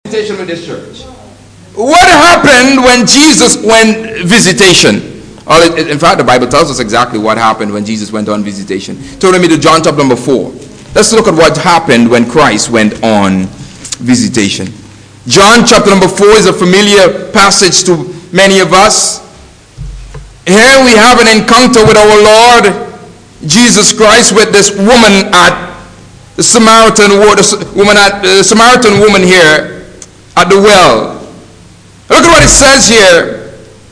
visitation with this church. What happened when Jesus went visitation? In fact, the Bible tells us exactly what happened when Jesus went on visitation. Turn me to John chapter number 4. Let's look at what happened when Christ went on visitation. John chapter number 4 is a familiar passage to many of us. Here we have an encounter with our Lord Jesus Christ with this woman at the Samaritan woman here at the well. Look at what it says here.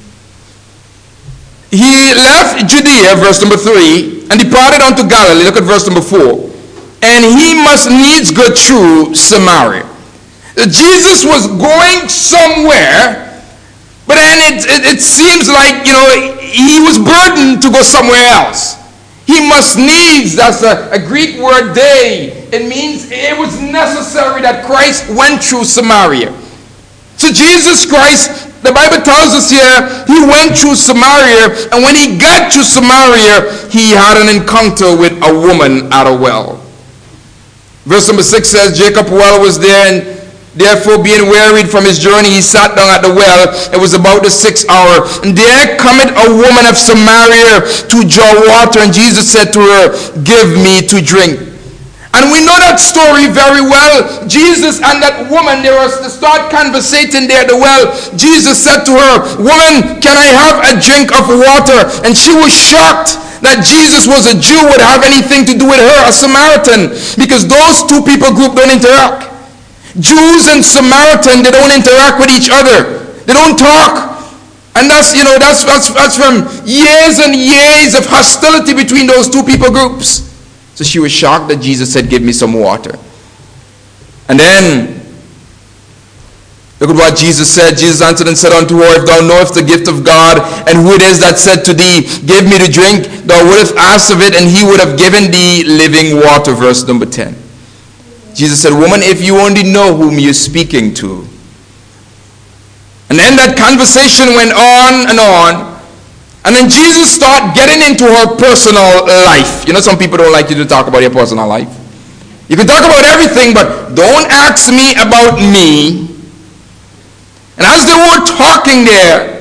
He left Judea, verse number 3, and departed unto Galilee. Look at verse number 4. And he must needs go through Samaria. Jesus was going somewhere, but then it seems like, he was burdened to go somewhere else. He must needs, that's a Greek word, day. It means it was necessary that Christ went through Samaria. So Jesus Christ, the Bible tells us here, he went through Samaria, and when he got to Samaria, he had an encounter with a woman at a well. Verse number 6 says, Jacob well was there, and therefore being wearied from his journey, he sat down at the well. It was about the 6th hour. And there cometh a woman of Samaria to draw water, and Jesus said to her, give me to drink. And we know that story very well. Jesus and that woman, they were to start conversating there at the well. Jesus said to her, woman, can I have a drink of water? And she was shocked that Jesus was a Jew, would have anything to do with her, a Samaritan, because those two people group don't interact. Jews and Samaritan, they don't interact with each other. They don't talk. And that's from years and years of hostility between those two people groups. So she was shocked that Jesus said, give me some water. And then, look at what Jesus said. Jesus answered and said unto her, if thou knowest the gift of God, and who it is that said to thee, give me to drink, thou wouldst ask of it, and he would have given thee living water. Verse number 10. Jesus said, woman, if you only know whom you're speaking to. And then that conversation went on and on. And then Jesus started getting into her personal life. Some people don't like you to talk about your personal life. You can talk about everything, but don't ask me about me. And as they were talking there,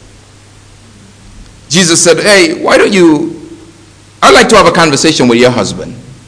Jesus said, hey, I'd like to have a conversation with your husband.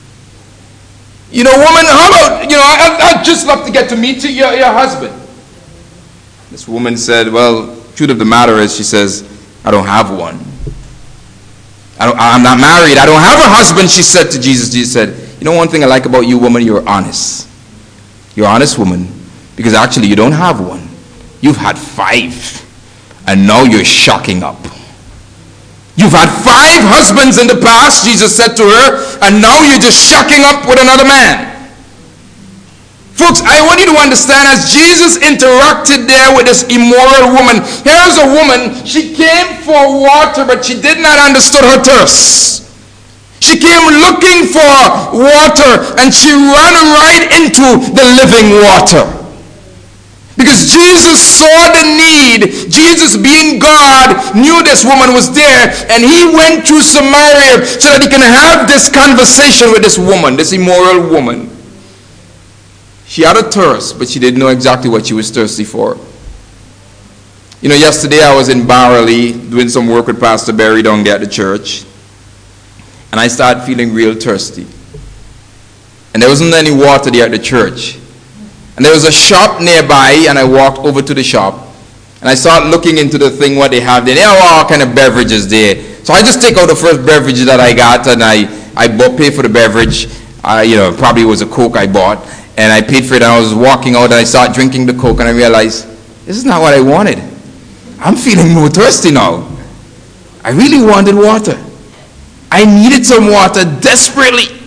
Woman, how about, I'd just love to get to meet your husband. This woman said, well, truth of the matter is, she says, I don't have one. I'm not married. I don't have a husband, she said to Jesus. Jesus said, one thing I like about you, woman, you're honest. You're an honest woman, because actually you don't have one. You've had 5, and now you're shocking up. You've had 5 husbands in the past, Jesus said to her, and now you're just shocking up with another man. Folks, I want you to understand, as Jesus interacted there with this immoral woman, here's a woman, she came for water, but she did not understand her thirst. She came looking for water, and she ran right into the living water. Because Jesus saw the need. Jesus, being God, knew this woman was there, and he went through Samaria so that he can have this conversation with this woman, this immoral woman. She had a thirst, but she didn't know exactly what she was thirsty for. Yesterday I was in Barley doing some work with Pastor Barry down there at the church, and I started feeling real thirsty. And there wasn't any water there at the church. And there was a shop nearby, and I walked over to the shop, and I started looking into the thing, what they have there. They have all kind of beverages there. So I just take out the first beverage that I got, and I pay for the beverage. Probably it was a Coke I bought. And I paid for it, and I was walking out, and I started drinking the Coke, and I realized, this is not what I wanted. I'm feeling more thirsty now. I really wanted water. I needed some water desperately.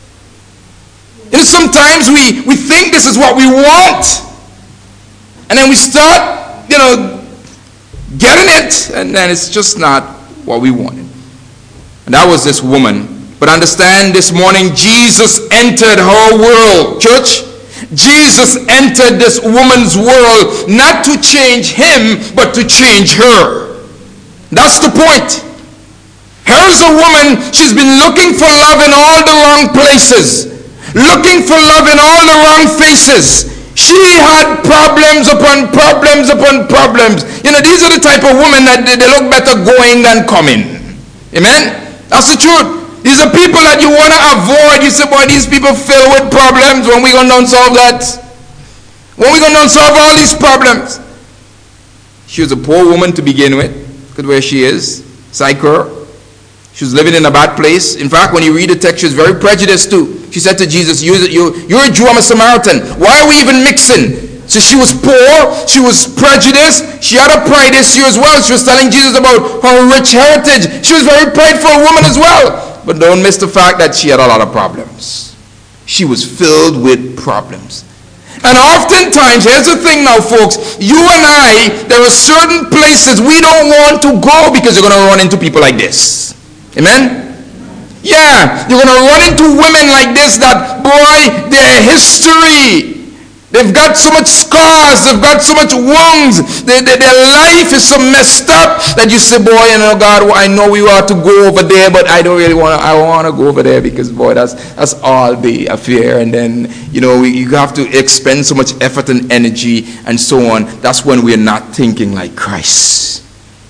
Sometimes we think this is what we want, and then we start, getting it, and then it's just not what we wanted. And that was this woman. But understand, this morning, Jesus entered her world. Church, Jesus entered this woman's world not to change him, but to change her. That's the point. Here's a woman, she's been looking for love in all the wrong places, looking for love in all the wrong faces. She had problems upon problems upon problems. You know, these are the type of women that they look better going than coming. Amen? That's the truth. These are people that you want to avoid. You say, boy, these people filled with problems. When we going to solve that? When we going to solve all these problems? She was a poor woman to begin with. Look at where she is. Psych her. She was living in a bad place. In fact, when you read the text, she was very prejudiced too. She said to Jesus, you're a Jew, I'm a Samaritan. Why are we even mixing? So she was poor, she was prejudiced, she had a pride issue as well. She was telling Jesus about her rich heritage. She was a very prideful woman as well. But don't miss the fact that she had a lot of problems. She was filled with problems. And oftentimes, here's the thing now, folks, you and I, there are certain places we don't want to go because you're going to run into people like this. Amen? Yeah, you're going to run into women like this that, boy, their history, they've got so much scars, they've got so much wounds, their life is so messed up that you say, boy, you know, God, I know we ought to go over there, but I don't really want to, I want to go over there because, boy, that's all the affair. And then, you know, you have to expend so much effort and energy and so on. That's when we're not thinking like Christ.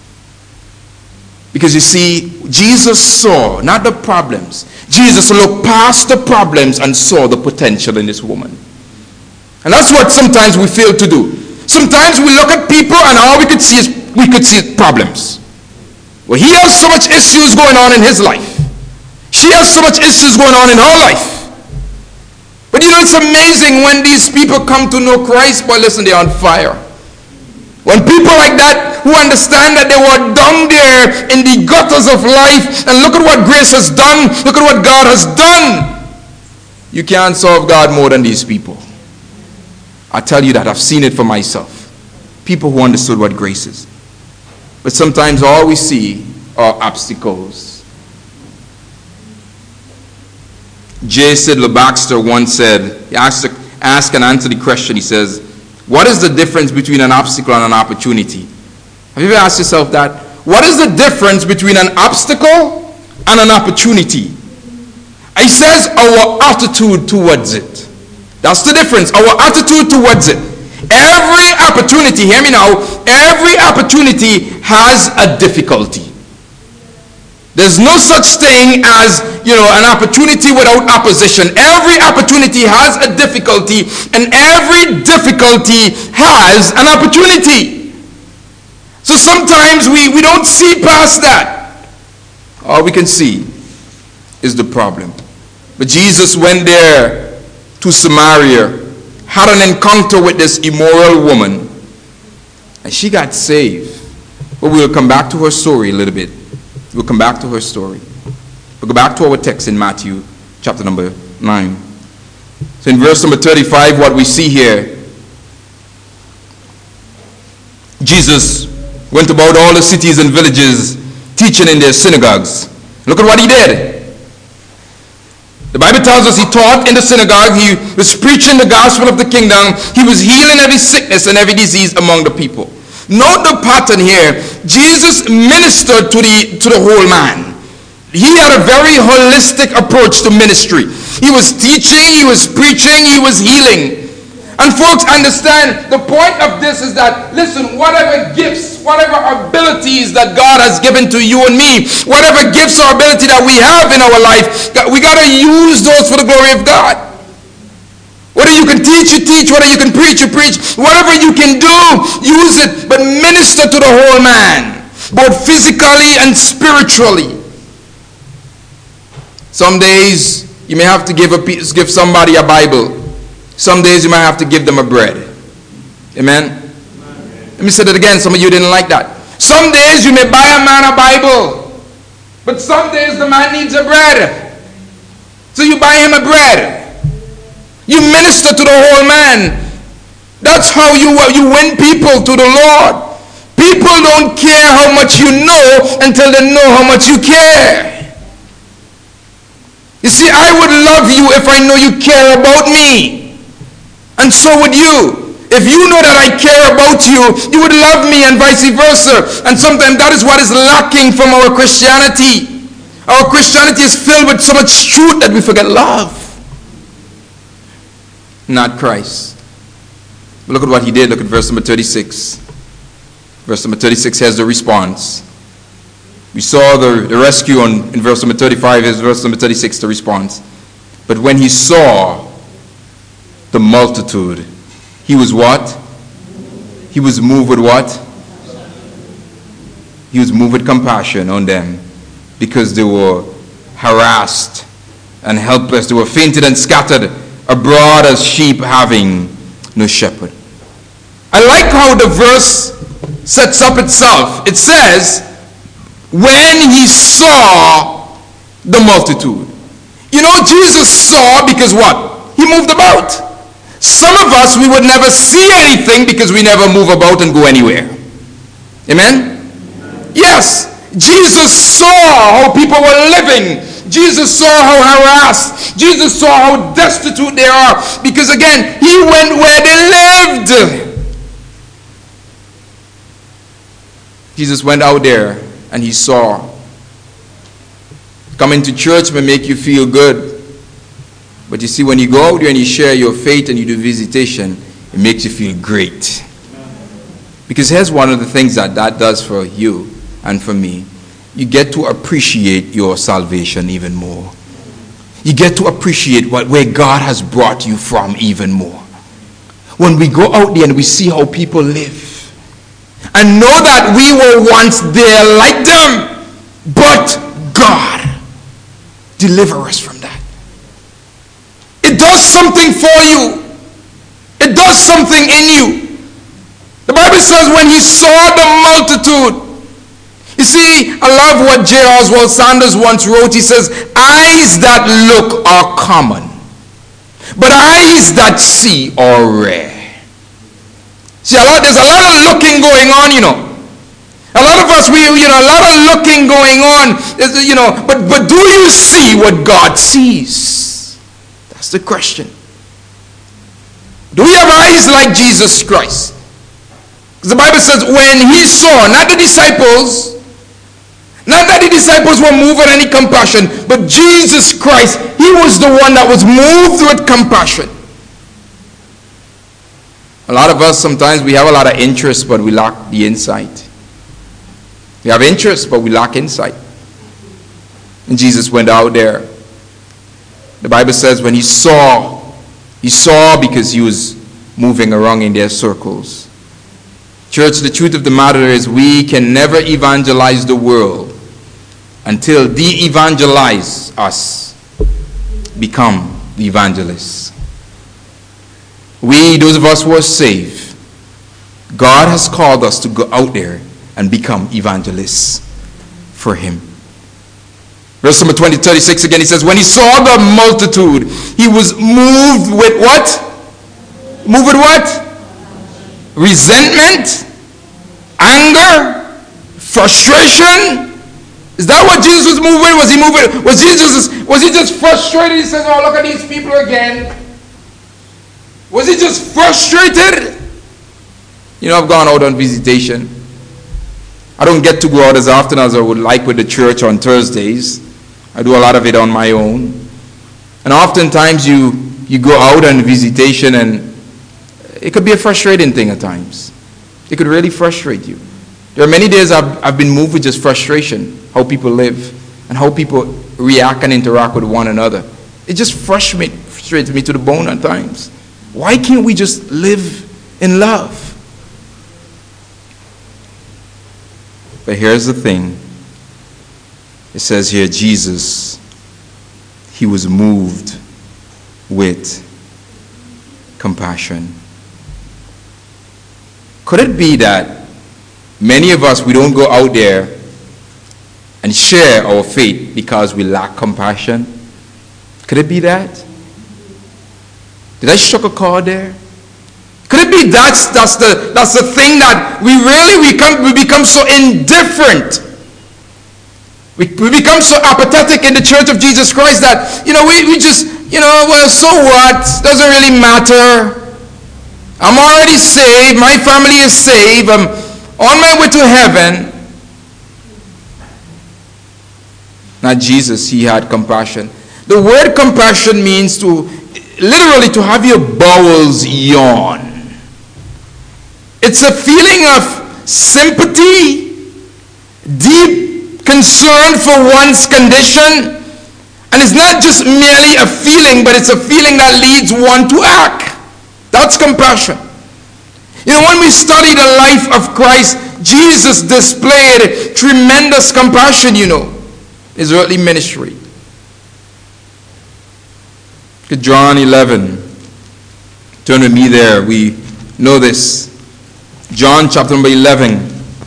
Because you see, Jesus saw, not the problems. Jesus looked past the problems and saw the potential in this woman. And that's what sometimes we fail to do. Sometimes we look at people and all we could see is problems. Well, he has so much issues going on in his life. She has so much issues going on in her life. But you know, it's amazing when these people come to know Christ. Boy, listen, they're on fire. When people like that who understand that they were down there in the gutters of life, and look at what grace has done, look at what God has done. You can't serve God more than these people. I tell you that, I've seen it for myself. People who understood what grace is. But sometimes all we see are obstacles. J. Sidler Baxter once said, he asked and answered the question, he says, what is the difference between an obstacle and an opportunity? Have you ever asked yourself that? What is the difference between an obstacle and an opportunity? He says our attitude towards it. That's the difference, our attitude towards it. Every opportunity, hear me now, every opportunity has a difficulty. There's no such thing as, you know, an opportunity without opposition. Every opportunity has a difficulty, and every difficulty has an opportunity. So sometimes we don't see past that. All we can see is the problem. But Jesus went there to Samaria, had an encounter with this immoral woman, and she got saved. But we'll come back to her story a little bit. We'll come back to her story. We'll go back to our text in Matthew chapter number 9. So in verse number 35, what we see here, Jesus went about all the cities and villages teaching in their synagogues. Look at what he did. The Bible tells us he taught in the synagogue, he was preaching the gospel of the kingdom, he was healing every sickness and every disease among the people. Note the pattern here. Jesus ministered to the whole man. He had a very holistic approach to ministry. He was teaching, he was preaching, he was healing. And folks, understand, the point of this is that, listen, whatever gifts, whatever abilities that God has given to you and me, whatever gifts or ability that we have in our life, we got to use those for the glory of God. Whether you can teach, you teach. Whether you can preach, you preach. Whatever you can do, use it. But minister to the whole man, both physically and spiritually. Some days you may have to give somebody a Bible. Some days you might have to give them a bread. Amen? Let me say that again. Some of you didn't like that. Some days you may buy a man a Bible, but some days the man needs a bread. So you buy him a bread. You minister to the whole man. That's how you win people to the Lord. People don't care how much you know until they know how much you care. You see, I would love you if I know you care about me. And so would you. If you know that I care about you, you would love me, and vice versa. And sometimes that is what is lacking from our Christianity. Our Christianity is filled with so much truth that we forget love. Not Christ. But look at what he did. Look at verse number 36. Verse number 36 has the response. We saw the rescue in verse number 35. Here's verse number 36, the response. But when he saw the multitude, he was what? He was moved with what? He was moved with compassion on them, because they were harassed and helpless. They were fainted and scattered abroad as sheep having no shepherd. I like how the verse sets up itself. It says, when he saw the multitude. You know, Jesus saw because what? He moved about. Some of us, we would never see anything because we never move about and go anywhere. Amen? Yes. Jesus saw how people were living. Jesus saw how harassed. Jesus saw how destitute they are. Because again, he went where they lived. Jesus went out there and he saw. Coming to church may make you feel good. But you see, when you go out there and you share your faith and you do visitation, it makes you feel great. Because here's one of the things that does for you and for me. You get to appreciate your salvation even more. You get to appreciate where God has brought you from even more. When we go out there and we see how people live, and know that we were once there like them, but God deliver us from that. It does something for you. It does something in you. The Bible says when he saw the multitude. You see, I love what J. Oswald Sanders once wrote. He says, eyes that look are common, but eyes that see are rare. See, there's a lot of looking going on, you know. A lot of us, a lot of looking going on, but do you see what God sees? That's the question. Do we have eyes like Jesus Christ? Because the Bible says when he saw, not the disciples were moved with any compassion, but Jesus Christ, he was the one that was moved with compassion. A lot of us, sometimes we have a lot of interest, but we lack the insight. We have interest, but we lack insight. And Jesus went out there. The Bible says when he saw because he was moving around in their circles. Church, the truth of the matter is we can never evangelize the world until de-evangelize us become the evangelists. We, those of us who are saved, God has called us to go out there and become evangelists for him. Verse number 36 again, he says, when he saw the multitude, he was moved with what? Moved with what? Resentment, anger, frustration. Is that what Jesus was moved with? Was he moved with? Was he just frustrated? He says, oh, look at these people again. Was he just frustrated? You know, I've gone out on visitation. I don't get to go out as often as I would like with the church on Thursdays. I do a lot of it on my own. And oftentimes you go out on visitation and it could be a frustrating thing at times. It could really frustrate you. There are many days I've been moved with just frustration, how people live and how people react and interact with one another. It just frustrates me to the bone at times. Why can't we just live in love? But here's the thing. It says here, Jesus, he was moved with compassion. Could it be that many of us, we don't go out there and share our faith because we lack compassion? Could it be that? Did I struck a chord there? Could it be that's the thing that we become so indifferent? We become so apathetic in the Church of Jesus Christ that, we just, well, so what? Doesn't really matter. I'm already saved. My family is saved. I'm on my way to heaven. Now Jesus, he had compassion. The word compassion means literally to have your bowels yawn. It's a feeling of sympathy, deep concern for one's condition. And it's not just merely a feeling, but it's a feeling that leads one to act. That's compassion. You know, when we study the life of Christ, Jesus displayed tremendous compassion, you know, his earthly ministry. Look at John 11. Turn with me there. We know this. John chapter number 11.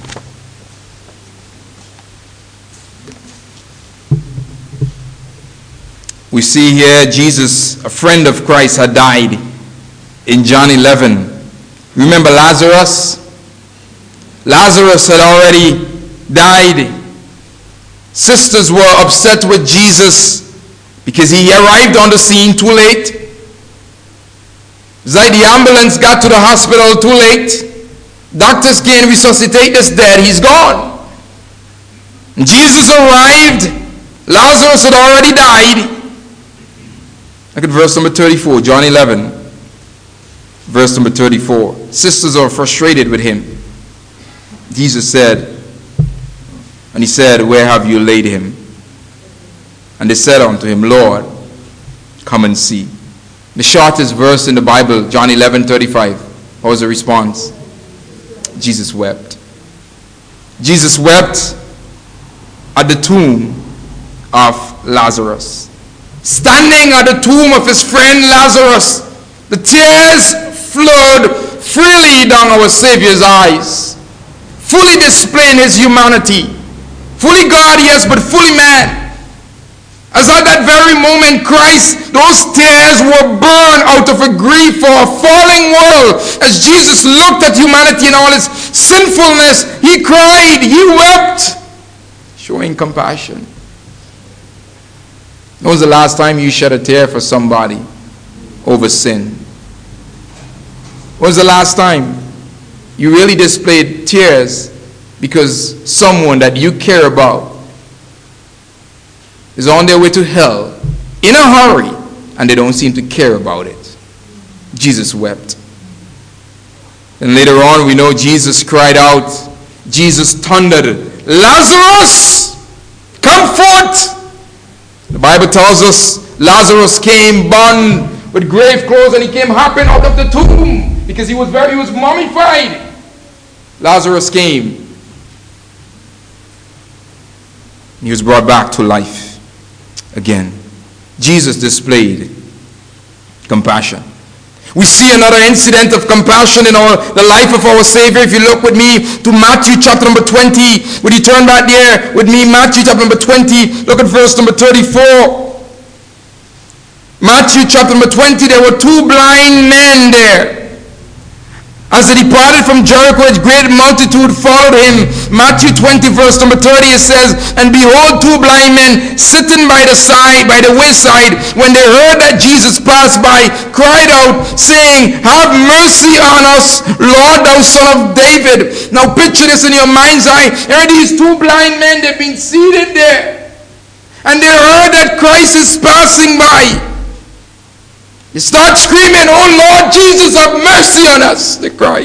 We see here Jesus, a friend of Christ, had died in John 11. Remember Lazarus? Lazarus had already died. Sisters were upset with Jesus because he arrived on the scene too late. It's like the ambulance got to the hospital too late. Doctors can't resuscitate this dead. He's gone. And Jesus arrived. Lazarus had already died. Look at verse number 34, John 11. Verse number 34. Sisters are frustrated with him. Jesus said, and he said, where have you laid him? And they said unto him, Lord, come and see. The shortest verse in the Bible, John 11:35. What was the response? Jesus wept. Jesus wept at the tomb of Lazarus. Standing at the tomb of his friend Lazarus, the tears flowed freely down our Savior's eyes, fully displaying his humanity. Fully God, yes, but fully man. As at that very moment, Christ, those tears were burned out of a grief for a falling world. As Jesus looked at humanity and all its sinfulness, he cried, he wept, showing compassion. When was the last time you shed a tear for somebody over sin? When was the last time you really displayed tears because someone that you care about is on their way to hell in a hurry and they don't seem to care about it? Jesus wept. And later on we know Jesus cried out, Jesus thundered, Lazarus, come forth! The Bible tells us Lazarus came bound with grave clothes and he came hopping out of the tomb because he was mummified. Lazarus came. He was brought back to life again. Jesus displayed compassion. We see another incident of compassion in the life of our Savior. If you look with me to Matthew chapter number 20. Would you turn back there with me? Matthew chapter number 20. Look at verse number 34. Matthew chapter number 20. There were two blind men there. As they departed from Jericho, a great multitude followed him. Matthew 20 verse number 30, it says, and behold, two blind men sitting by the wayside, when they heard that Jesus passed by, cried out, saying, have mercy on us, Lord, thou son of David. Now picture this in your mind's eye. Here are these two blind men, they've been seated there. And they heard that Christ is passing by. They start screaming, oh Lord Jesus, have mercy on us, they cried.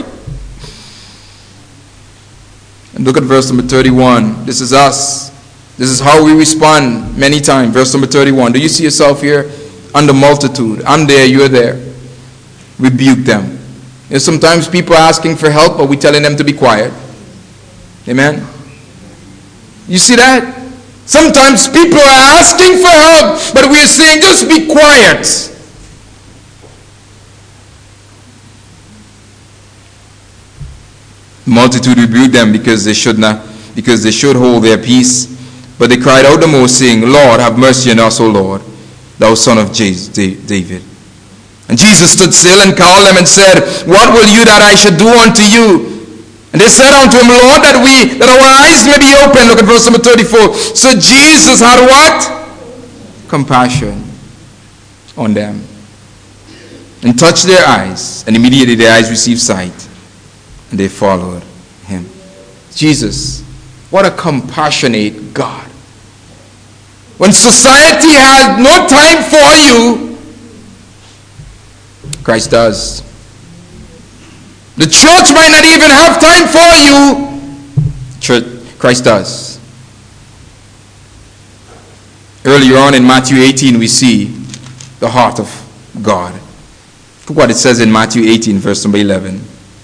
And look at verse number 31. This is us. This is how we respond many times. Verse number 31. Do you see yourself here? Under multitude. I'm there, you're there. Rebuke them. You know, sometimes people are asking for help, but we're telling them to be quiet. Amen? You see that? Sometimes people are asking for help, but we're saying just be quiet. The multitude rebuked them because they should hold their peace. But they cried out the most, saying, Lord, have mercy on us, O Lord, thou son of David. And Jesus stood still and called them and said, what will you that I should do unto you? And they said unto him, Lord, that our eyes may be open. Look at verse number 34. So Jesus had what? Compassion on them. And touched their eyes. And immediately their eyes received sight. And they followed him. Jesus, what a compassionate God. When society has no time for you, Christ does. The church might not even have time for you. Christ does. Earlier on in Matthew 18, we see the heart of God. Look what it says in Matthew 18, verse number 11.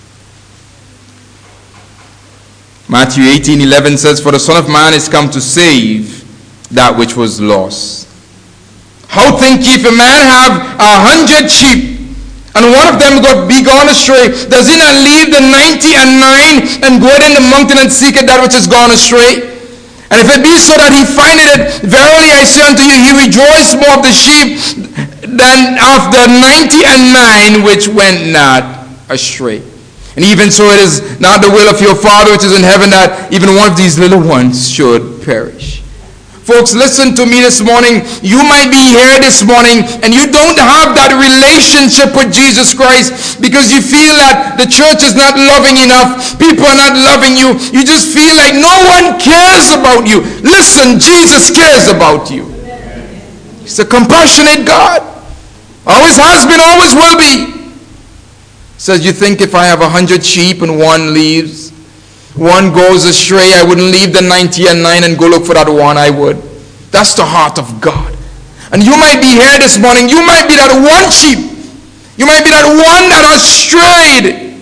Matthew 18:11 says, "For the Son of Man is come to save that which was lost. How think ye if a man have 100 sheep, and one of them be gone astray? Does he not leave the 99 and go in the mountain and seek it, that which is gone astray? And if it be so that he findeth it, verily I say unto you, he rejoiced more of the sheep than of the 99 which went not astray. And even so it is not the will of your Father which is in heaven that even one of these little ones should perish." Folks, listen to me this morning. You might be here this morning and you don't have that relationship with Jesus Christ because you feel that the church is not loving enough. People are not loving you. You just feel like no one cares about you. Listen, Jesus cares about you. He's a compassionate God. Always has been, always will be. Says, you think if I have 100 sheep and one leaves, one goes astray, I wouldn't leave the 99 and go look for that one. I would. That's the heart of God. And you might be here this morning. You might be that one sheep. You might be that one that has strayed.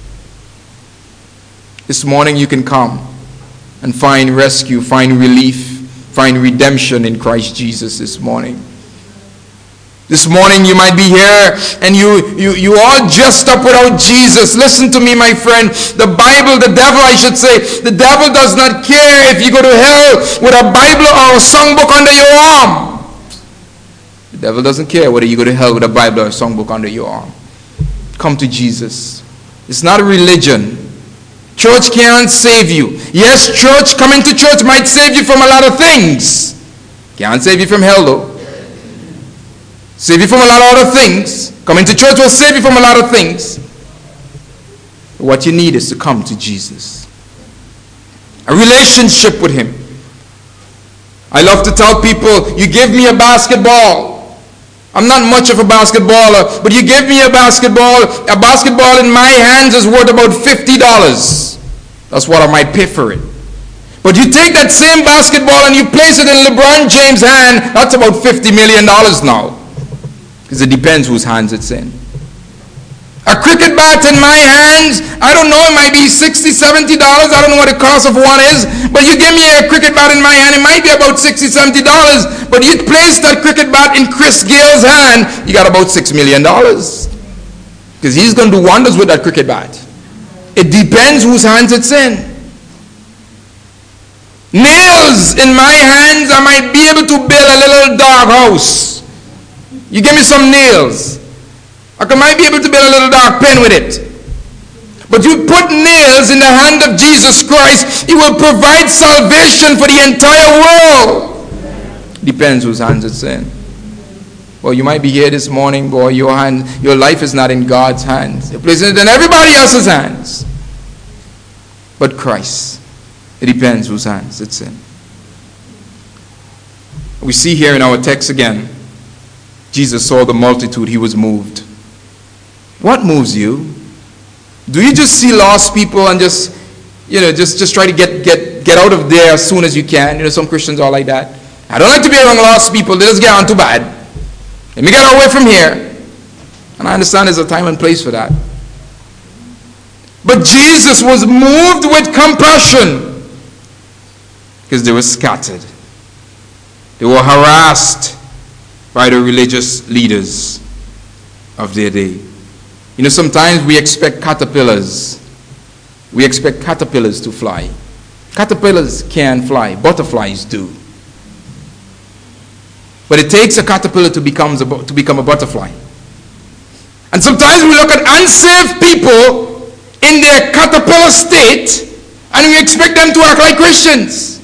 This morning you can come and find rescue, find relief, find redemption in Christ Jesus this morning. This morning you might be here and you all dressed up without Jesus. Listen to me, my friend. The Bible, the devil I should say, the devil does not care if you go to hell with a Bible or a songbook under your arm. The devil doesn't care whether you go to hell with a Bible or a songbook under your arm. Come to Jesus. It's not a religion. Church can't save you. Yes, church, coming to church might save you from a lot of things. Can't save you from hell though. Save you from a lot of other things. Coming to church will save you from a lot of things. What you need is to come to Jesus. A relationship with him. I love to tell people, you give me a basketball. I'm not much of a basketballer, but you give me a basketball in my hands is worth about $50. That's what I might pay for it. But you take that same basketball and you place it in LeBron James' hand, that's about $50 million now. Because it depends whose hands it's in. A cricket bat in my hands, I don't know, it might be $60, $70. I don't know what the cost of one is. But you give me a cricket bat in my hand, it might be about $60, $70. But you place that cricket bat in Chris Gale's hand, you got about $6 million. Because he's going to do wonders with that cricket bat. It depends whose hands it's in. Nails in my hands, I might be able to build a little dog house. You give me some nails, I might be able to build a little dark pen with it. But you put nails in the hand of Jesus Christ, he will provide salvation for the entire world. Depends whose hands it's in. Well, you might be here this morning, boy, your life is not in God's hands. You're placing it in everybody else's hands. But Christ, it depends whose hands it's in. We see here in our text again, Jesus saw the multitude, he was moved. What moves you? Do you just see lost people and just try to get out of there as soon as you can? Some Christians are like that. I don't like to be around lost people. They just get on too bad. Let me get away from here. And I understand there's a time and place for that. But Jesus was moved with compassion because they were scattered. They were harassed by the religious leaders of their day. Sometimes we expect caterpillars. We expect caterpillars to fly. Caterpillars can't fly. Butterflies do. But it takes a caterpillar to become a butterfly. And sometimes we look at unsaved people in their caterpillar state and we expect them to act like Christians.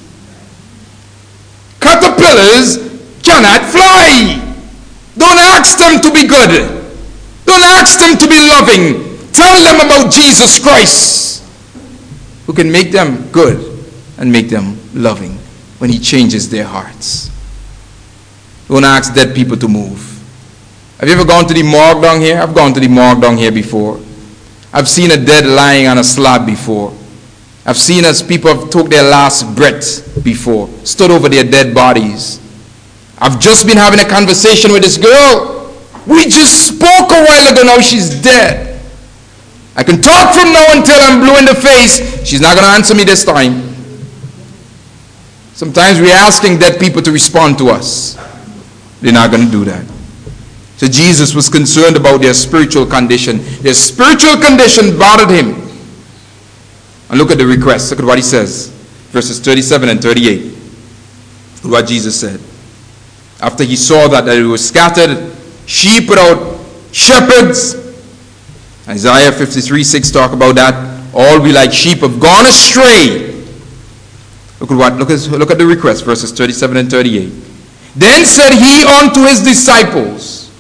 Caterpillars cannot fly. Don't ask them to be good. Don't ask them to be loving. Tell them about Jesus Christ, who can make them good and make them loving when he changes their hearts. Don't ask dead people to move. Have you ever gone to the morgue down here? I've gone to the morgue down here before. I've seen a dead lying on a slab before. I've seen as people have took their last breath before, stood over their dead bodies. I've just been having a conversation with this girl. We just spoke a while ago, now she's dead. I can talk from now until I'm blue in the face. She's not going to answer me this time. Sometimes we're asking dead people to respond to us. They're not going to do that. So Jesus was concerned about their spiritual condition. Their spiritual condition bothered him. And look at the request. Look at what he says. Verses 37 and 38. Look at what Jesus said. After he saw that it was scattered, sheep without shepherds. Isaiah 53:6 talk about that. All we like sheep have gone astray. Look at the request, verses 37 and 38. Then said he unto his disciples.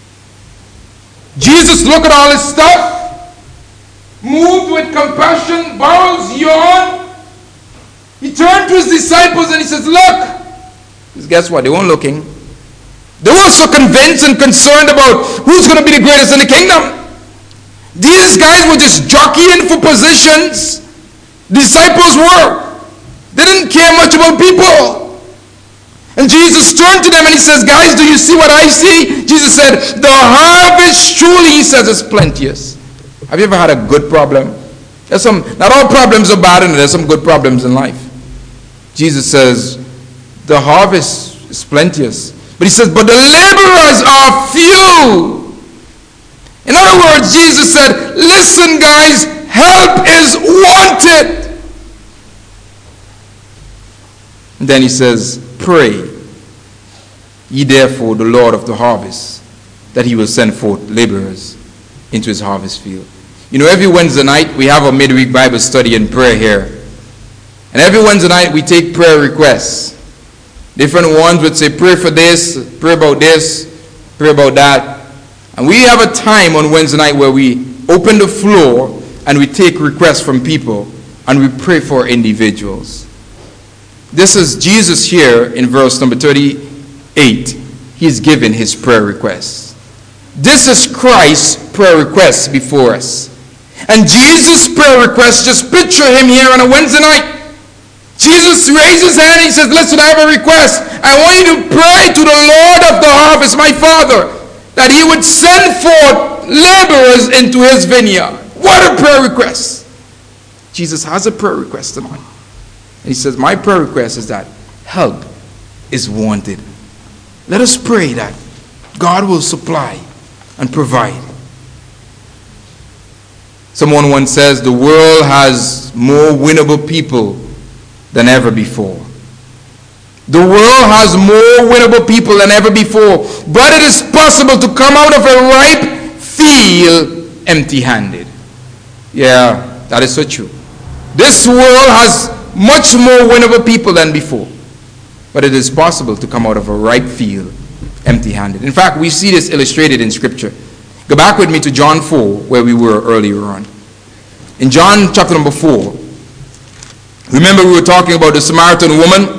Jesus looked at all his stuff, moved with compassion, bows, yawned. He turned to his disciples and he says, look. Because guess what? They weren't looking. They were so convinced and concerned about who's going to be the greatest in the kingdom. These guys were just jockeying for positions. Disciples were. They didn't care much about people. And Jesus turned to them and he says, guys, do you see what I see? Jesus said, the harvest truly, he says, is plenteous. Have you ever had a good problem? Not all problems are bad, and there's some good problems in life. Jesus says, the harvest is plenteous. But he says, but the laborers are few. In other words, Jesus said, listen guys, help is wanted. And then he says, pray ye therefore the Lord of the harvest, that he will send forth laborers into his harvest field. You know, every Wednesday night we have a midweek Bible study and prayer here. And every Wednesday night we take prayer requests. Different ones would say, pray for this, pray about this, pray about that. And we have a time on Wednesday night where we open the floor and we take requests from people and we pray for individuals. This is Jesus here in verse number 38. He's given his prayer request. This is Christ's prayer request before us. And Jesus' prayer request, just picture him here on a Wednesday night. Jesus raised his hand and he says, listen, I have a request. I want you to pray to the Lord of the harvest, my Father, that he would send forth laborers into his vineyard. What a prayer request. Jesus has a prayer request tonight. And he says, my prayer request is that help is wanted. Let us pray that God will supply and provide. Someone once says, the world has more winnable people than ever before. The world has more winnable people than ever before. But it is possible to come out of a ripe field empty-handed. Yeah, that is so true. This world has much more winnable people than before. But it is possible to come out of a ripe field empty-handed. In fact, we see this illustrated in Scripture. Go back with me to John 4, where we were earlier on. In John chapter number 4, remember we were talking about the Samaritan woman?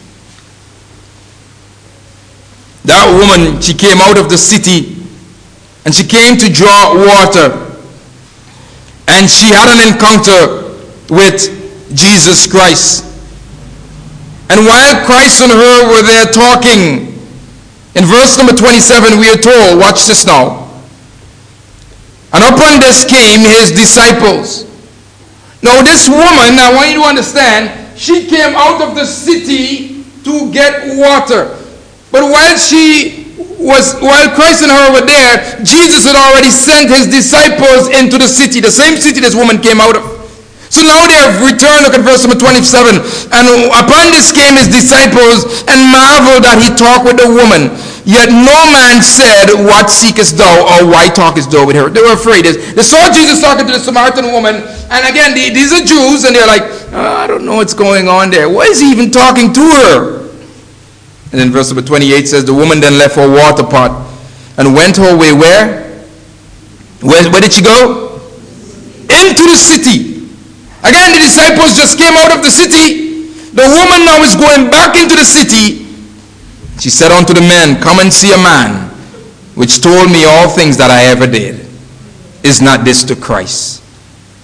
That woman, she came out of the city and she came to draw water. And she had an encounter with Jesus Christ. And while Christ and her were there talking, in verse number 27 we are told, watch this now. And upon this came his disciples. Now this woman, I want you to understand, she came out of the city to get water. But while Christ and her were there, Jesus had already sent his disciples into the city, the same city this woman came out of. So now they have returned. Look at verse number 27. And upon this came his disciples and marveled that he talked with the woman. Yet no man said, what seekest thou, or why talkest thou with her? They were afraid. They saw Jesus talking to the Samaritan woman. And again, these are Jews, and they're like, I don't know what's going on there. Why is he even talking to her? And then verse number 28 says, the woman then left her water pot and went her way where? Where did she go? Into the city. Again, the disciples just came out of the city. The woman now is going back into the city. She said unto the men, come and see a man which told me all things that I ever did. Is not this the Christ?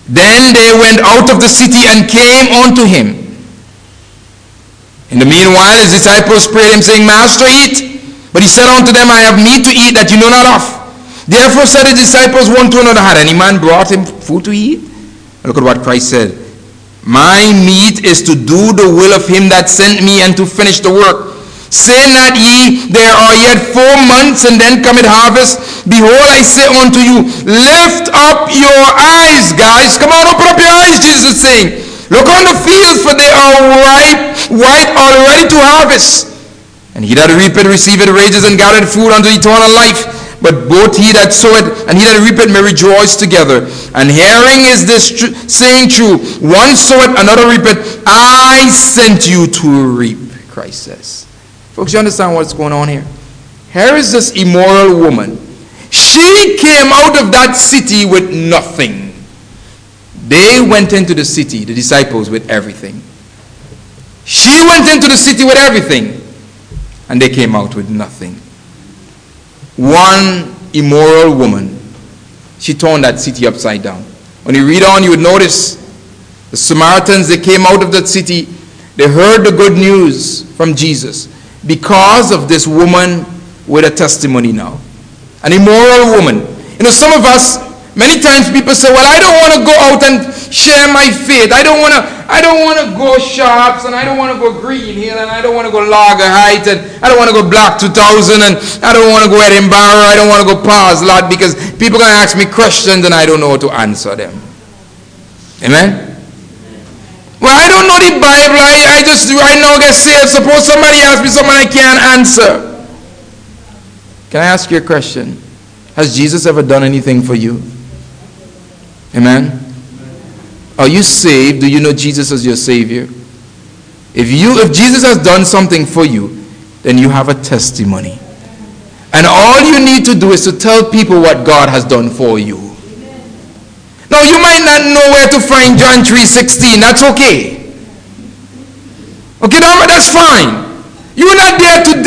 Then they went out of the city and came unto him. In the meanwhile, his disciples prayed him, saying, Master, eat. But he said unto them, I have meat to eat that you know not of. Therefore said his disciples one to another, had any man brought him food to eat? Look at what Christ said. My meat is to do the will of him that sent me and to finish the work. Say not ye, there are yet 4 months, and then cometh harvest. Behold, I say unto you, lift up your eyes, guys. Come on, open up your eyes, Jesus is saying. Look on the fields, for they are ripe, white, already to harvest. And he that reapeth receiveth wages and gathereth food unto eternal life. But both he that soweth and he that reapeth may rejoice together. And hearing is this saying true, one soweth, another reapeth. I sent you to reap, Christ says. Folks, you understand what's going on here? Here is this immoral woman. She came out of that city with nothing. They went into the city, the disciples, with everything. She went into the city with everything, and they came out with nothing. One immoral woman, she turned that city upside down. When you read on, you would notice the Samaritans, they came out of that city. They heard the good news from Jesus because of this woman with a testimony now. An immoral woman. You know, some of us, many times people say, well, I don't want to go out and share my faith. I don't want to go shops, and I don't want to go Green Hill, and I don't want to go Lager Height, and I don't want to go Black 2000, and I don't want to go Edinburgh, I don't want to go Pa's Lot, because people are going to ask me questions and I don't know how to answer them. Amen? Well, I don't know the Bible. I just right now get saved. Suppose somebody asks me something I can't answer. Can I ask you a question? Has Jesus ever done anything for you? Amen? Are you saved? Do you know Jesus as your Savior? If Jesus has done something for you, then you have a testimony. And all you need to do is to tell people what God has done for you. Now, you might not know where to find John 3:16. That's okay. Okay, that's fine. You're not there to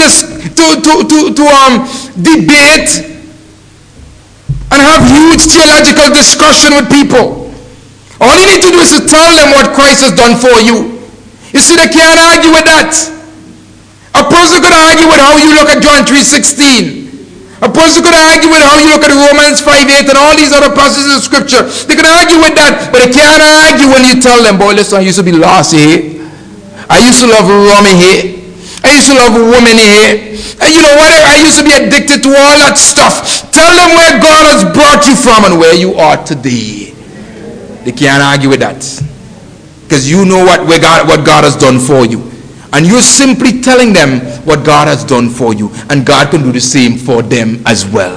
debate and have huge theological discussion with people. All you need to do is to tell them what Christ has done for you. You see, they can't argue with that. A person could argue with how you look at John 3:16. A person could argue with how you look at Romans 5:8 and all these other passages of Scripture. They could argue with that, but they can't argue when you tell them, boy, listen, I used to be lost here. I used to love rummy here. I used to love women here. And you know what? I used to be addicted to all that stuff. Tell them where God has brought you from and where you are today. They can't argue with that. Because you know what God has done for you. And you're simply telling them what God has done for you. And God can do the same for them as well.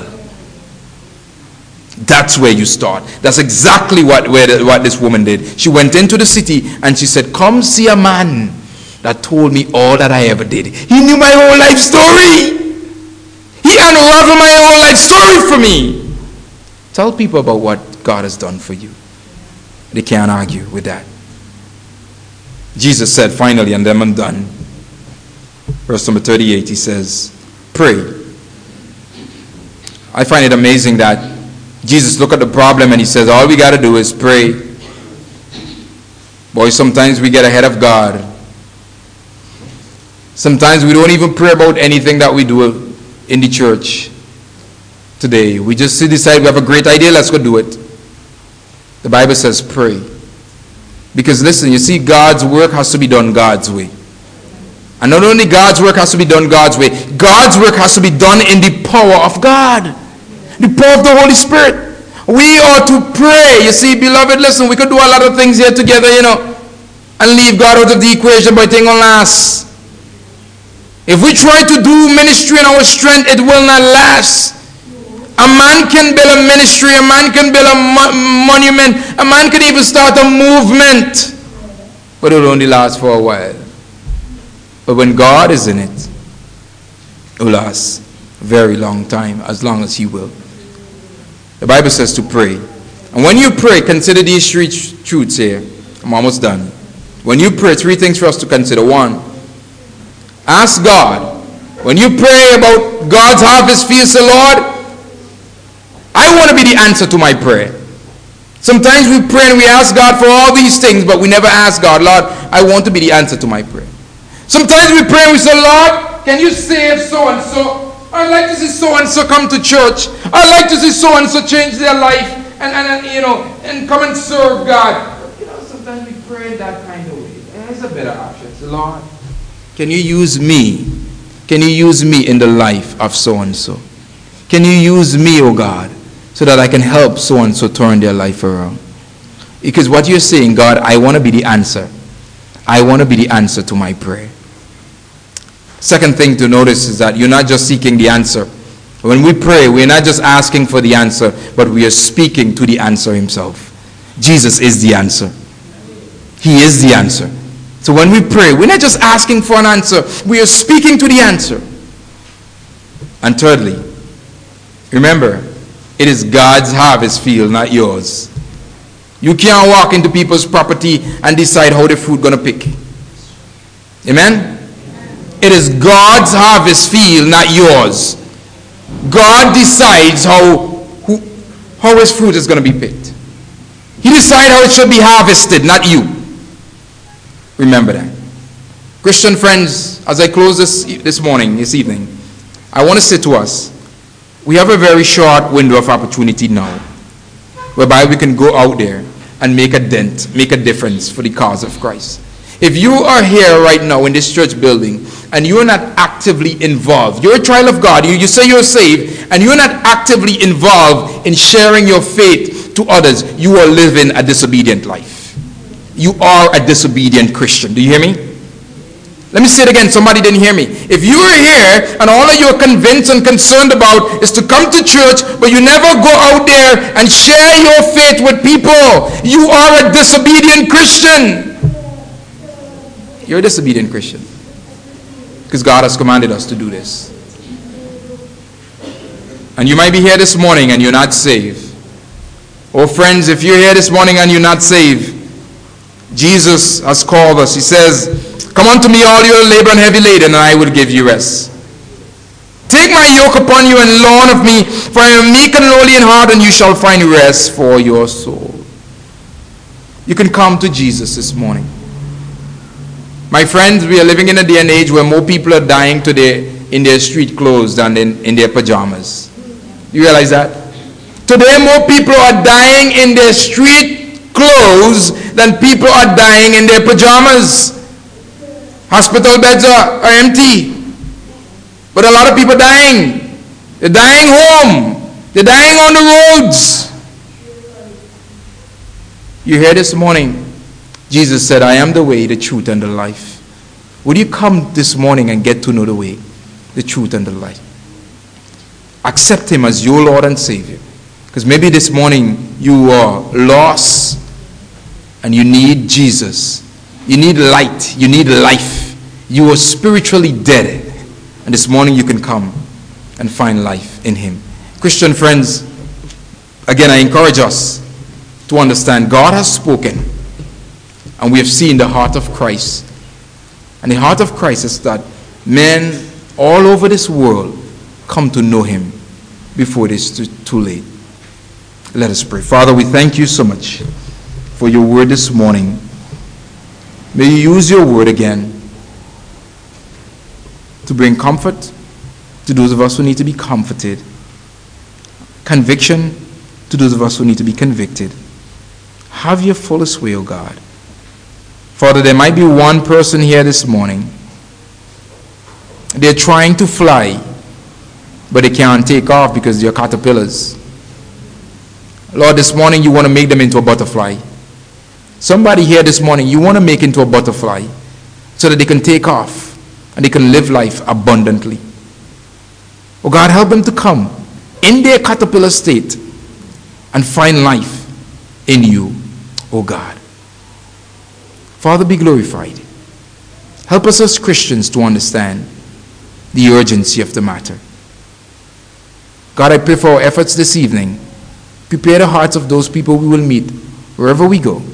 That's where you start. That's exactly what this woman did. She went into the city and she said, come see a man that told me all that I ever did. He knew my whole life story. He unraveled my whole life story for me. Tell people about what God has done for you. They can't argue with that. Jesus said finally, and then I'm done. Verse number 38, he says, pray. I find it amazing that Jesus looked at the problem and he says, all we got to do is pray. Boy, sometimes we get ahead of God. Sometimes we don't even pray about anything that we do in the church today. We just decide we have a great idea, let's go do it. The Bible says pray. Because listen, you see, God's work has to be done God's way. And not only God's work has to be done God's way, God's work has to be done in the power of God. The power of the Holy Spirit. We ought to pray. You see, beloved, listen, we could do a lot of things here together, and leave God out of the equation, but it ain't gonna last. If we try to do ministry in our strength, it will not last. A man can build a ministry, a man can build a monument, a man can even start a movement, but it will only last for a while. But when God is in it, it will last a very long time, as long as He will. The Bible says to pray. And when you pray, consider these three truths here. I'm almost done. When you pray, three things for us to consider. One, ask God. When you pray about God's harvest field, say, Lord, I want to be the answer to my prayer. Sometimes we pray and we ask God for all these things, but we never ask God, Lord, I want to be the answer to my prayer. Sometimes we pray and we say, Lord, can you save so-and-so? I'd like to see so-and-so come to church. I'd like to see so-and-so change their life and come and serve God. But, sometimes we pray in that kind of way. And it's a better option. So, Lord, can you use me? Can you use me in the life of so-and-so? Can you use me, oh God, so that I can help so-and-so turn their life around? Because what you're saying, God, I want to be the answer. I want to be the answer to my prayer. Second thing to notice is that you're not just seeking the answer. When we pray, we're not just asking for the answer, but we are speaking to the answer himself. Jesus is the answer. He is the answer. So when we pray, we're not just asking for an answer, we are speaking to the answer. And thirdly, remember, it is God's harvest field, not yours. You can't walk into people's property and decide how the fruit going to pick. Amen? It is God's harvest field, not yours. God decides how his fruit is going to be picked. He decides how it should be harvested, not you. Remember that. Christian friends, as I close this evening, I want to say to us, we have a very short window of opportunity now, whereby we can go out there and make a dent, make a difference for the cause of Christ. If you are here right now in this church building and you're not actively involved, you're a child of God, you say you're saved, and you're not actively involved in sharing your faith to others, you are living a disobedient life. You are a disobedient Christian. Do you hear me? Let me say it again. Somebody didn't hear me. If you are here and all that you're convinced and concerned about is to come to church, but you never go out there and share your faith with people, you are a disobedient Christian. You're a disobedient Christian. Because God has commanded us to do this. And you might be here this morning and you're not saved. Oh friends, if you're here this morning and you're not saved, Jesus has called us. He says, come unto me all you labor and heavy laden, and I will give you rest. Take my yoke upon you and learn of me, for I am meek and lowly in heart, and you shall find rest for your soul. You can come to Jesus this morning. My friends, we are living in a day and age where more people are dying today in their street clothes than in their pajamas. You realize that? Today more people are dying in their street clothes than people are dying in their pajamas. Hospital beds are empty. But a lot of people dying. They're dying home. They're dying on the roads. You hear this morning, Jesus said, I am the way, the truth, and the life. Would you come this morning and get to know the way, the truth, and the life? Accept him as your Lord and Savior. Because maybe this morning you are lost and you need Jesus. You need light. You need life. You are spiritually dead. And this morning you can come and find life in him. Christian friends, again I encourage us to understand God has spoken. And we have seen the heart of Christ. And the heart of Christ is that men all over this world come to know him before it is too late. Let us pray. Father, we thank you so much for your word this morning. May you use your word again to bring comfort to those of us who need to be comforted, conviction to those of us who need to be convicted. Have your fullest way, O God. Father, there might be one person here this morning. They're trying to fly, but they can't take off because they're caterpillars. Lord, this morning you want to make them into a butterfly. Somebody here this morning, you want to make into a butterfly so that they can take off and they can live life abundantly. Oh God, help them to come in their caterpillar state and find life in you, oh God. Father, be glorified. Help us as Christians to understand the urgency of the matter. God, I pray for our efforts this evening. Prepare the hearts of those people we will meet wherever we go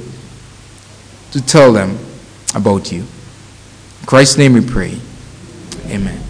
to tell them about you. In Christ's name we pray. Amen.